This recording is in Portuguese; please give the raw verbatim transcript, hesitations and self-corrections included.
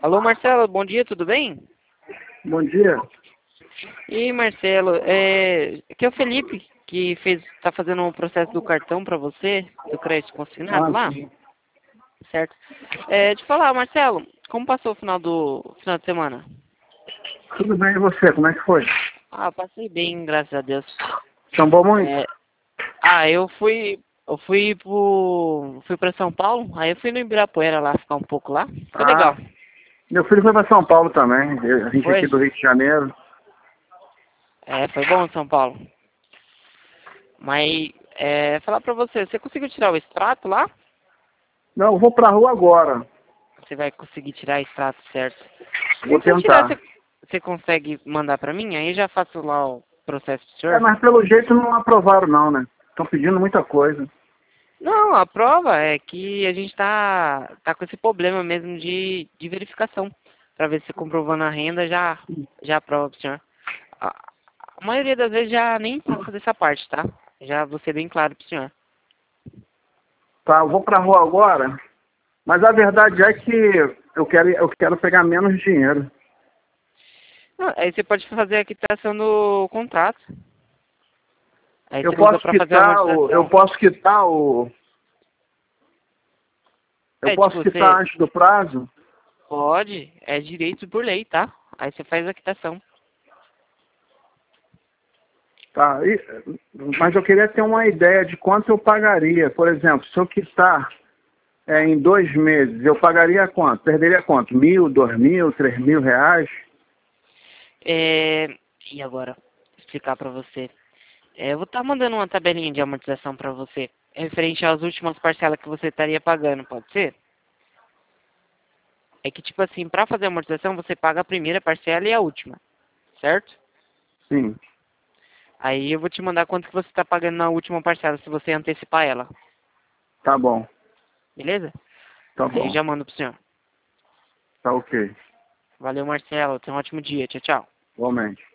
Alô, Marcelo, bom dia, tudo bem? Bom dia. E Marcelo, é... aqui é o Felipe, que fez, tá fazendo o processo do cartão para você, do crédito consignado Ah, lá, sim. certo? É, de falar, Marcelo, como passou o final do final de semana? Tudo bem, e você? Como é que foi? Ah, passei bem, graças a Deus. Sambou muito? É, ah, eu fui, eu fui pro, fui para São Paulo, aí eu fui no Ibirapuera lá, ficar um pouco lá, foi legal. Ah, meu filho foi para São Paulo também. A gente Foi? aqui do Rio de Janeiro. É, foi bom São Paulo. Mas, é, falar pra você, você conseguiu tirar o extrato lá? Não, eu vou pra rua agora. Você vai conseguir tirar o extrato, certo? Vou Se você tirar, tentar. você, você consegue mandar pra mim? Aí eu já faço lá o processo pro É, senhor. mas pelo jeito não aprovaram não, né? Estão pedindo muita coisa. Não, a prova é que a gente tá, tá com esse problema mesmo de, de verificação. Pra ver se comprovando a renda já, já aprova pro senhor. A, a maioria das vezes já nem precisa fazer essa parte, tá? Já vou ser bem claro pro senhor. Tá, eu vou pra rua agora. Mas a verdade é que eu quero, eu quero pegar menos dinheiro. Ah, aí você pode fazer a quitação do contrato. Aí Eu você usa posso pra fazer a quitar o. Eu amortização. posso quitar o. Eu É, posso tipo, quitar você antes do prazo? pode, é direito por lei, tá? Aí você faz a quitação. Tá, e- mas eu queria ter uma ideia de quanto eu pagaria. Por exemplo, se eu quitar é, em dois meses, eu pagaria quanto? Perderia quanto? Mil, dois mil, três mil reais? É, e agora, explicar pra você. É, eu vou estar mandando uma tabelinha de amortização pra você, referente às últimas parcelas que você estaria pagando, pode ser? É que, tipo assim, pra fazer a amortização, você paga a primeira parcela e a última, certo? Sim, Aí eu vou te mandar quanto que você está pagando na última parcela, se você antecipar ela, tá bom, beleza? tá Aí eu bom, já mando pro senhor. tá ok, Valeu, Marcelo. Tenha um ótimo dia. Tchau, tchau. igualmente.